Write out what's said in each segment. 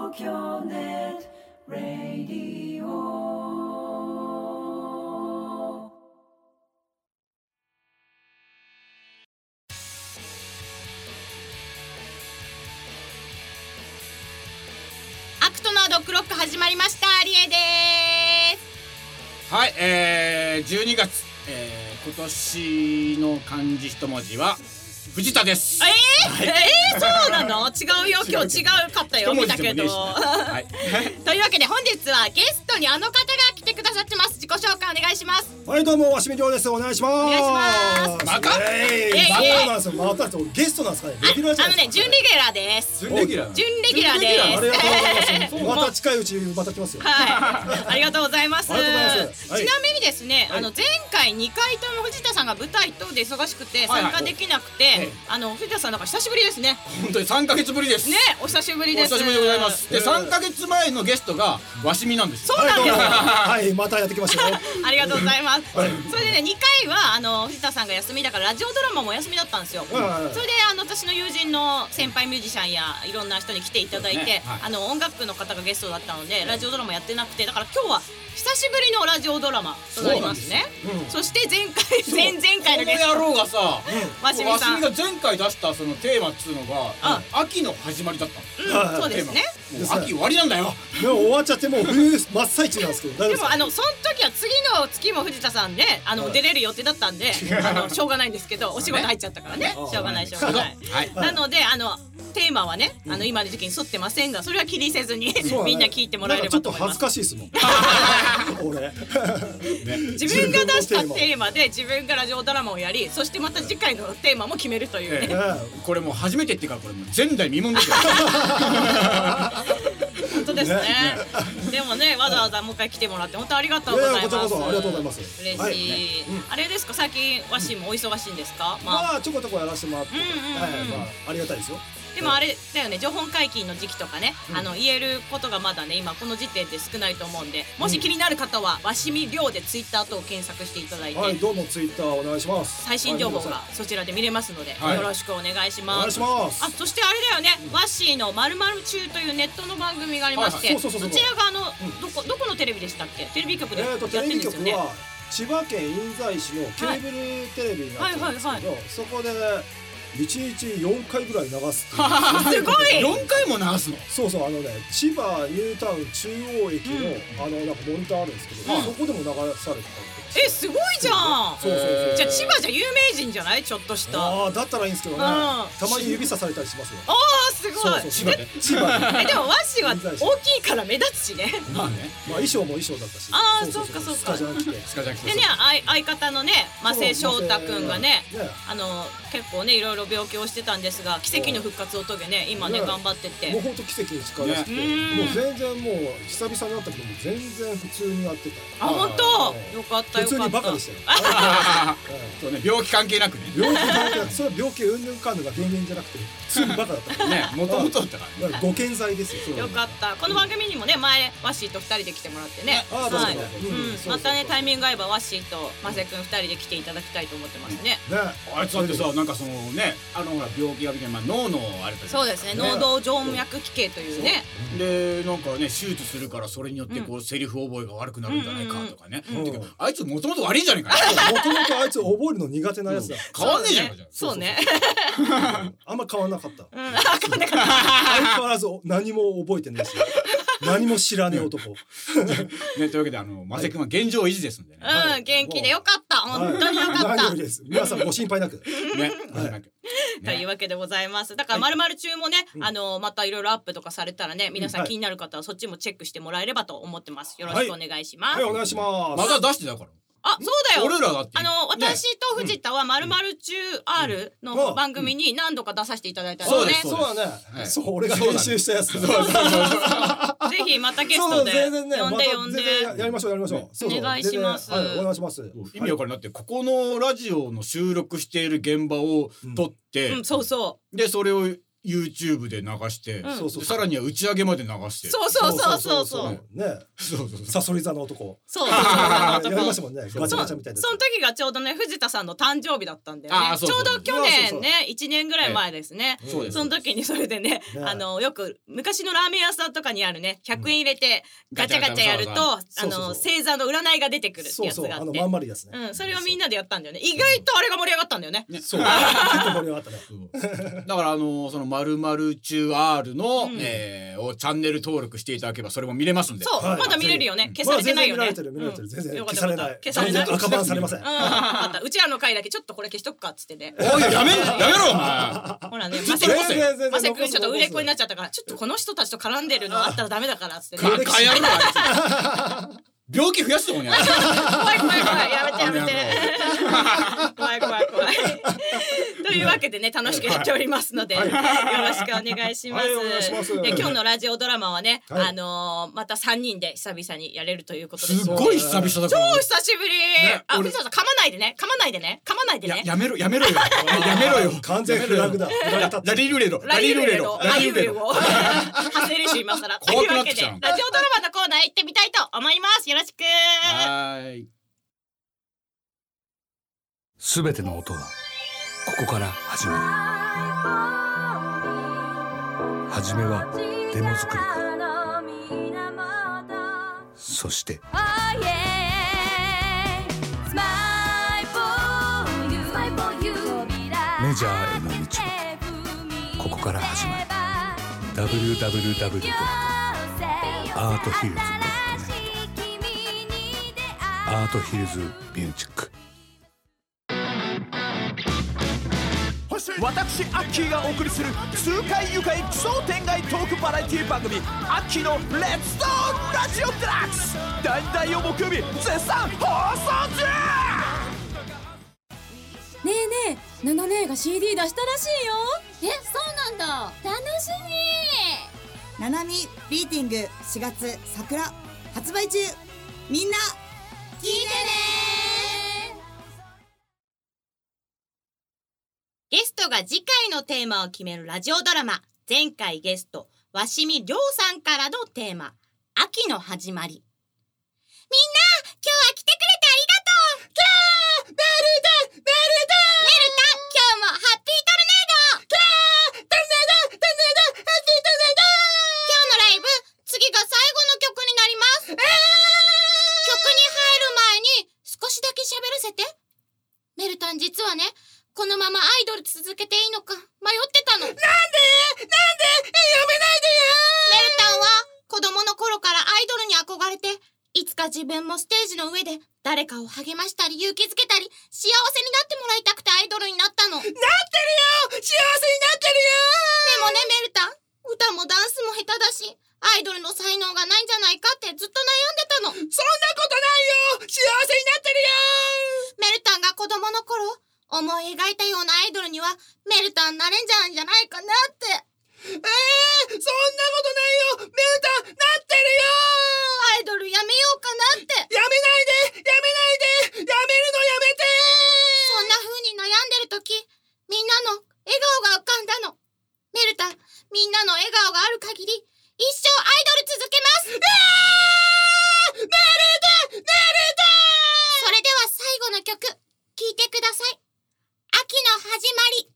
京ネットラディオ。 アクトのドッグロック始まりました。リエです。 はい、12月、今年の漢字一文字は藤田です。 そうなの？違うよ、今日違うかったよ、見たけど。 はい、 というわけで本日はゲストにあの方が来てくださってます。自己紹介お願いします。 はい、どうも、わしみりょうです。お願いします。 お願いします。 また？ そうなんですよ。またゲストなんですかね。レギュラーじゃないですか。 準レギュラーです。 準レギュラー。 準レギュラーです。 ありがとうございます。また近いうちにまた来ますよ。 はい、ありがとうございます。 ありがとうございます。 ちなみにですね、前回2回とも藤田さんが舞台等で忙しくて参加できなくて、藤田さんなんか久しぶりですね。 本当に3ヶ月ぶりです。 ね、お久しぶりです。 お久しぶりでございます。で、3ヶ月前のゲストがわしみなんですよ。 そうなんです。 はい、またやってきましたよ。 ありがとうございます。それでね、2回は藤田さんが休みだからラジオドラマもお休みだったんですよ。それで私の友人の先輩ミュージシャンやいろんな人に来ていただいて、音楽の方がゲストだったのでラジオドラマやってなくて、だから今日は久しぶりのラジオドラマとなりますね。そして前々回のゲストこの野郎がさ、 わしみさんが前回出したそのテーマっつうのが秋の始まりだったの。 そうですね。 もう秋終わりなんだよ。 でも終わっちゃってもう冬真っ最中なんですけど。 でもその時は次の月も藤田さんで出れる予定だったんで、しょうがないんですけど、お仕事入っちゃったからね、しょうがない。なのでテーマはね、今の時期に沿ってませんが、それは気にせずにみんな聞いてもらえればと思います。 ちょっと恥ずかしいですもん。俺自分が出したテーマで自分がラジオドラマをやり、そしてまた次回のテーマも決めるというね。 これもう初めてっていうからこれもう前代未聞ですよ。 本当ですね。でもね、わざわざもう一回来てもらって本当ありがとうございます。 こちらこそありがとうございます。 嬉しい。あれですか、最近わしもお忙しいんですか？ まあちょこちょこやらせてもらって、まあありがたいですよ。 でもあれだよね、情報解禁の時期とかね、言えることがまだね今この時点で少ないと思うんで、もし気になる方はわしみりょうでツイッター等を検索していただいて、 はい、どうもツイッターお願いします。 最新情報がそちらで見れますので、よろしくお願いします。 お願いします。 そしてあれだよね、わっしーのまるまる中というネットの番組がありまして、そちらがどこのテレビでしたっけ？テレビ局でやってるんですよね。 千葉県印西市のケーブルテレビになってるんですけど、そこで1日4回ぐらい流すっていう。すごい ！4回も流すの？ そうそう、千葉ニュータウン中央駅のなんかモニターあるんですけど、そこでも流されてた。 すごいじゃん。 そう。 じゃあ千葉じゃ有名人じゃない？ちょっとした。 だったらいいんですけどね。たまに指さされたりしますよ。 すごい。 千葉。 でも和紙は大きいから目立つしね。 まあね。衣装も衣装だったし。 そうか。 スカジャン着て。 でね、相方のね、増瀬翔太くんがね、結構ねいろいろ病気をしてたんですが、奇跡の復活を遂げね、今ね頑張ってて。 もう本当奇跡に近いですけど、もう全然もう久々になったけども全然普通にやってた。 本当。よかった。 普通にバカでしたよ。 そうね、病気関係なくね。 病気関係なく、それは病気うんぬんかんぬんが原因じゃなくて普通にバカだったからね。もともとだったからね。 ご健在ですよ。 よかった。この番組にもね前ワッシーと2人で来てもらってね。またねタイミング合えばワッシーとマセ君2人で来ていただきたいと思ってますね。 あいつだってさ、なんかそのね、ほら病気がみたいな脳のあれだ。 そうですね、脳動静脈奇形というね。 でなんかね手術するからそれによってこうセリフ覚えが悪くなるんじゃないかとかね。あいつもともと悪いんじゃないか。 もともとあいつ覚えるの苦手なやつだ。 変わんねえじゃんか。 そうね。 あんま変わんなかった。相変わらず何も覚えてないし、何も知らねえ男。 というわけでマセ君は現状維持ですんでね。 元気でよかった。本当によかった。 何よりです。皆さんご心配なく。 ね。 というわけでございます。だからまるまる中もね、またいろいろアップとかされたらね、皆さん気になる方はそっちもチェックしてもらえればと思ってます。よろしくお願いします。 はい、お願いします。 まだ出してたから。 そうだよ。 俺らだって。 私と藤田はまるまる中 R の番組に何度か出させていただいたんですね。 そうだね。そう、俺が編集したやつ。ぜひまたゲストで呼んで。 やりましょう。 お願いします。 お願いします。 意味わかんない。だってここのラジオの収録している現場を撮って、 そう。 でそれを YouTube で流して、 そうそうさらには打ち上げまで流して、 そうね、サソリ座の男、 そうやりましたもんね、ガチャガチャみたいな。 その時がちょうどね藤田さんの誕生日だったんだよね。ちょうど去年ね1年ぐらい前ですね。その時にそれでね、よく昔のラーメン屋さんとかにあるね100円入れてガチャガチャやると星座の占いが出てくるってやつがあって、 まん丸いやつね。 それをみんなでやったんだよね。意外とあれが盛り上がったんだよね。 そう結構盛り上がったね。 だからその〇〇中 R のをチャンネル登録していただければそれも見れますんで。 そう、まだ見れるよね。消されてないよね。 見られてる全然消されない。 消されない。 赤バンされません。 うちらの回だけちょっとこれ消しとくかっつってね。 おいやめろお前。 ほらね、マセ君ちょっと売れっ子になっちゃったから、ちょっとこの人たちと絡んでるのあったらダメだからっつってね。 病気増やすとこにある。 怖いやめて怖いというわけでね、楽しくやっておりますのでよろしくお願いします。で今日のラジオドラマはね、また3人で久々にやれるということです。 すごい久々だから。 超久しぶり。藤田さん噛まないでね。やめろよ。 完全フラグだ。 ラリルレロハセレシ今更。というわけでラジオドラマのコーナー行ってみたいと思います。よろしく。 すべての音はここから始まる。はじめはデモ作りから、そしてメジャーへの道もここから始まる。 www.arthils.net アートヒルズミュージック。 私アッキーがお送りする痛快愉快奇想天外トークバラエティ番組アッキーのレッツトーンラジオデラックス、第2第4木曜日絶賛放送中。 ねえねえ、ナナ姉が CD 出したらしいよ。そうなんだ、楽しみ。 ナナミビーティング4月桜発売中、みんな聞いてね。 ゲストが次回のテーマを決めるラジオドラマ。前回ゲスト鷲見亮さんからのテーマ、秋の始まり。みんな今日は来てくれてありがとう。メルタ今日もハッピートルネード。トルネードハッピートルネード。今日のライブ次が最後の曲になります。曲に入る前に少しだけ喋らせて。メルタン実はね、このままアイドル続けていいのか迷ってたの。なんでやめないでよ。メルタンは子供の頃からアイドルに憧れて、いつか自分もステージの上で誰かを励ましたり勇気づけたり幸せになってもらいたくてアイドルになったの。なってるよ、幸せになってるよ。でもねメルタン、歌もダンスも下手だしアイドルの才能がないんじゃないかってずっと悩んでたの。そんなことないよ、幸せになってるよ。メルタンが子供の頃思い描いたようなアイドルにはメルタンなれんじゃんじゃないかなって。そんなことないよ、メルタンなってるよ。アイドルやめようかなって。やめないでやめるのやめて。そんな風に悩んでる時、みんなの笑顔が浮かんだの。メルタン、みんなの笑顔がある限り一生アイドル続けます。メルタンそれでは最後の曲聴いてください。秋の始まり。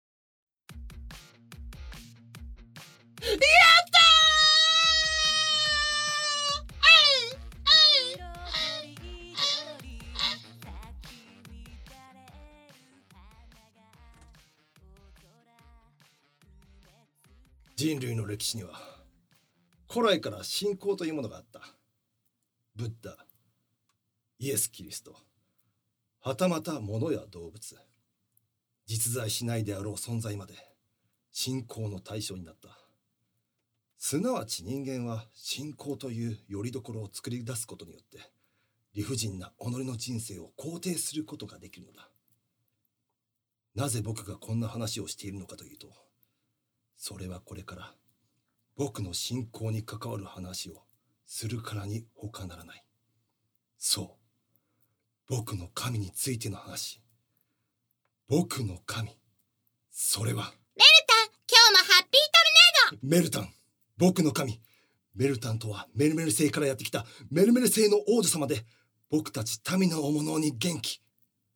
やった人類の歴史には古来から信仰というものがあった。ブッダ、イエス・キリスト、はたまた物や動物、実在しないであろう存在まで信仰の対象になった。すなわち人間は信仰という拠り所を作り出すことによって理不尽な己の人生を肯定することができるのだ。なぜ僕がこんな話をしているのかというと、それはこれから僕の信仰に関わる話をするからに他ならない。そう、僕の神についての話。僕の神、それはメルタン、今日もハッピーメルタン、僕の神。メルタンとはメルメル星からやってきたメルメル星の王女様で、僕たち民の大物に元気。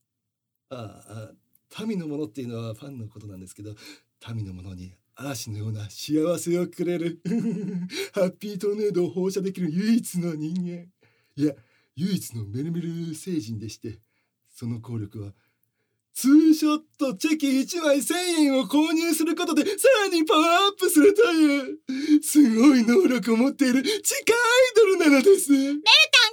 民の者っていうのはファンのことなんですけど、民の者に嵐のような幸せをくれるハッピートルネードを放射できる唯一の人間、いや唯一のメルメル星人でして、その効力はツーショットチェキ1枚1000円を購入することでさらにパワーアップするというすごい能力を持っている地下アイドルなのです。 メルタン、今日もハッピー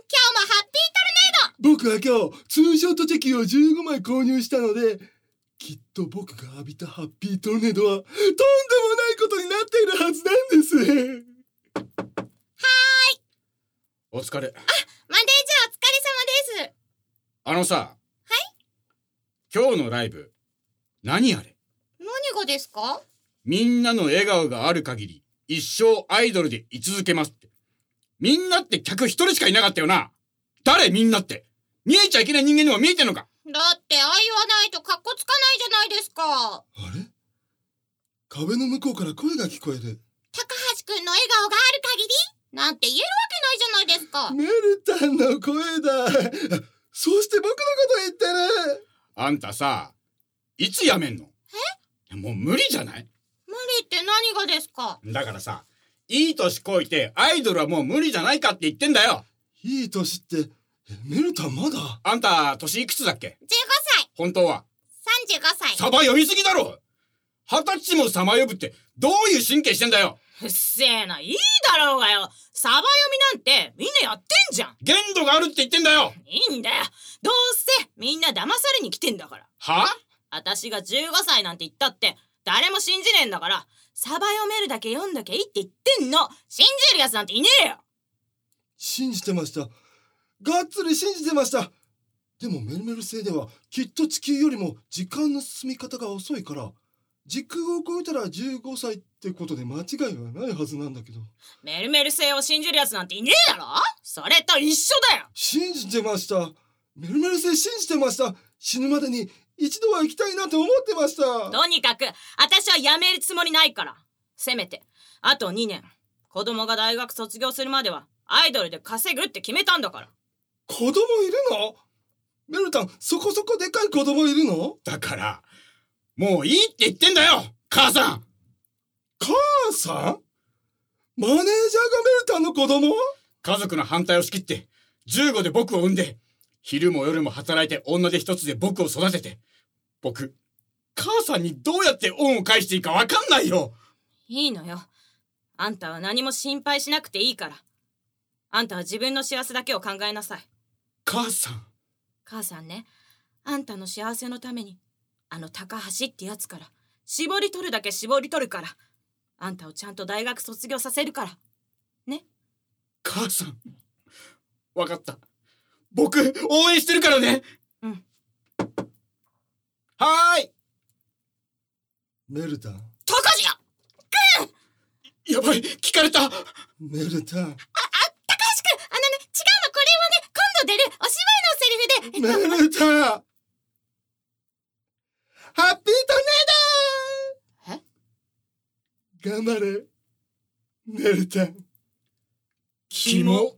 トルネード。 僕は今日ツーショットチェキを15枚購入したので、きっと僕が浴びたハッピートルネードはとんでもないことになっているはずなんです。 お疲れ。 マネージャーお疲れ様です。 あのさ、 はい、 今日のライブ何あれ？ 何がですか？ みんなの笑顔がある限り一生アイドルで居続けますって。みんなって客一人しかいなかったよな。誰みんなって？見えちゃいけない人間にも見えてんのか？ だって愛はないとカッコつかないじゃないですか。 あれ？壁の向こうから声が聞こえる。 高橋くんの笑顔がある限りなんて言えるわけないじゃないですか。 メルタンの声だ。そうして僕のこと言ってる。 あんたさ、いつやめんの？もう無理じゃない？ 無理って何がですか？ だからさ、いい年こいてアイドルはもう無理じゃないかって言ってんだよ。 いい年ってメルタンまだ？ あんた年いくつだっけ？ 15歳。 本当は 35歳。 サバ呼びすぎだろ。20歳もサバ呼ぶってどういう神経してんだよ。 うっせえな、いいだろうがよ。サバ読みなんてみんなやってんじゃん。 限度があるって言ってんだよ。 いいんだよ。どうせみんな騙されに来てんだから。 は？ 私が15歳なんて言ったって誰も信じねえんだから、サバ読めるだけ読んだけいいって言ってんの。信じるやつなんていねえよ。 信じてました。がっつり信じてました。でもメルメル星ではきっと地球よりも時間の進み方が遅いから、時空を超えたら15歳ってことで間違いはないはずなんだけど。 メルメル星を信じるやつなんていねえだろ。それと一緒だよ。 信じてました。メルメル星信じてました。死ぬまでに一度は行きたいなと思ってました。 とにかく私はやめるつもりないから。せめてあと2年子供が大学卒業するまではアイドルで稼ぐって決めたんだから。 子供いるの？メルタン、そこそこでかい子供いるの？ だからもういいって言ってんだよ、母さん。 母さん？マネージャーがメルタンの子供？ 家族の反対を仕切って15で僕を産んで、昼も夜も働いて女手一つで僕を育てて、僕母さんにどうやって恩を返していいか分かんないよ。 いいのよ。あんたは何も心配しなくていいから。あんたは自分の幸せだけを考えなさい。 母さん。 母さんね、あんたの幸せのためにあの高橋ってやつから絞り取るだけ絞り取るから、あんたをちゃんと大学卒業させるからね。 母さん、分かった。僕応援してるからね。 うん。 はーい。 メルタン。 高橋や。 やばい、聞かれた。 メルタン。 高橋くん、違うの、これはね、今度出るお芝居のセリフで。 メルタン。ハッピートルネード。頑張れメルタン。 キモ。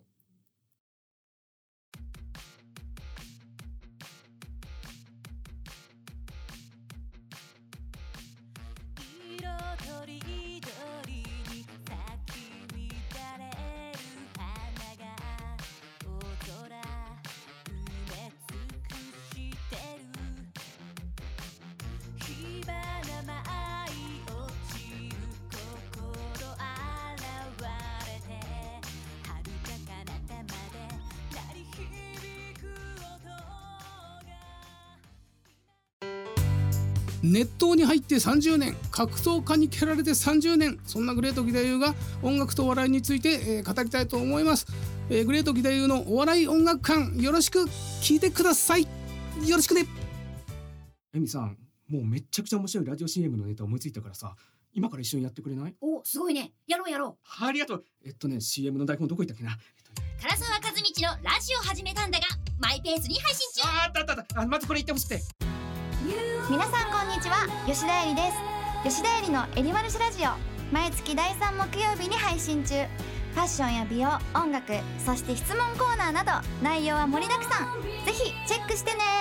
熱湯に入って30年、格闘家に蹴られて30年、そんなグレート義太夫が音楽と笑いについて、語りたいと思います。グレート義太夫のお笑い音楽館、よろしく聞いてください。よろしくね。エミさん、もうめっちゃくちゃ面白いラジオ CM のネタ思いついたからさ、今から一緒にやってくれない？ お、すごいね。やろうやろう。 ありがとう。CM の台本どこ行ったっけな。 唐沢和道のラジオ始めたんだがマイペースに配信中。 あったまずこれ言ってほしくて。 皆さんこんにちは、吉田絵里です。吉田絵里のエリマルシラジオ。 毎月第3木曜日に配信中。ファッションや美容、音楽、そして質問コーナーなど内容は盛りだくさん。ぜひチェックしてね。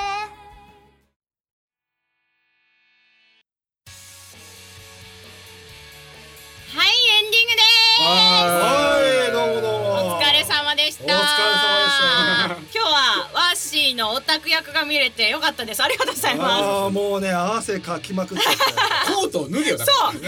はい、エンディングではい、どうもどうも。 お疲れ様でした。 お疲れ様でした。 今日はワッシーのオタク役が見れてよかったです。ありがとうございます。 ああ、もうね、汗かきまくっちゃって。 コートを脱げよ。 そう、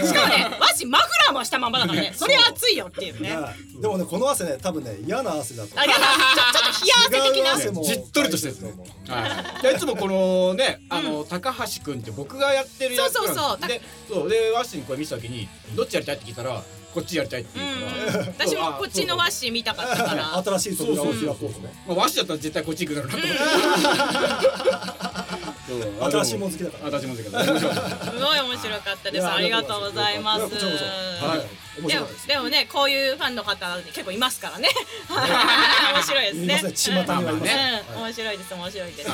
しかもね、ワッシーマフラーもしたままだからね。それ暑いよっていうね。 でもね、この汗ね、多分ね、嫌な汗だと。 ありがとう。ちょっと冷や汗的な。 じっとりとしてると思う。いつもこのね、高橋くんって僕がやってるやつなんです。そうで、ワッシーにこれ見せた時にどっちやりたいって聞いたらこっちやりたいって言うから、 私もこっちのワッシー見たかったから新しい扉を開こうですね。 ワッシーだったら絶対こっち行くだろうなと思って。 新しいもん好きだから。 新しいもん好きだから。 すごい面白かったです。ありがとうございます。でもね、こういうファンの方結構いますからね。面白いですね。面白いです、面白いです。はい。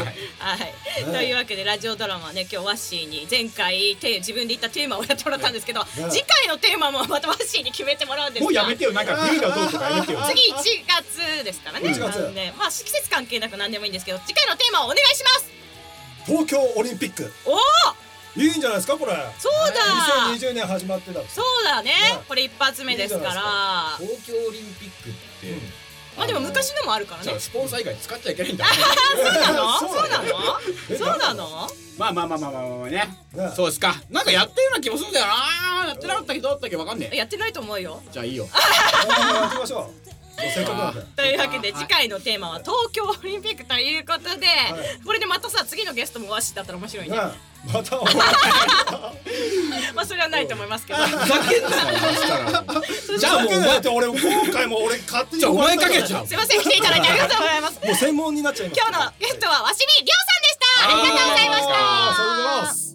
というわけでラジオドラマね、今日ワッシーに前回自分で言ったテーマをやってもらったんですけど、次回のテーマもまたワッシーに決めてもらうんですが。 もうやめてよ、なんか冬がどうとかやめてよ。 次1月ですからね。まあ季節関係なく何でもいいんですけど、次回のテーマをお願いします。 東京オリンピック。 おお。 いいんじゃないですかこれ。 そうだ。 2020年始まってた。 そうだね。これ一発目ですから。 東京オリンピックって。 まあでも昔のもあるからね。 スポンサー以外使っちゃいけないんだ。 そうなの？そうなの？そうなの？ まあね。そうですか。なんかやってるような気もするんだよな。やってなかったけどだったっけわかんねえ。 やってないと思うよ。 じゃあいいよ。 やってみましょう。 というわけで次回のテーマは東京オリンピックということで、これでまたさ次のゲストもワッシーだったら面白いね。 またまあそれはないと思いますけど。 ふざけんなよ。 じゃあもうだって俺今回も俺勝手にお前かけちゃう。 すいません、来ていただきありがとうございます。 もう専門になっちゃいます。 今日のゲストは鷲見亮さんでした。ありがとうございました。 ありがとうございます。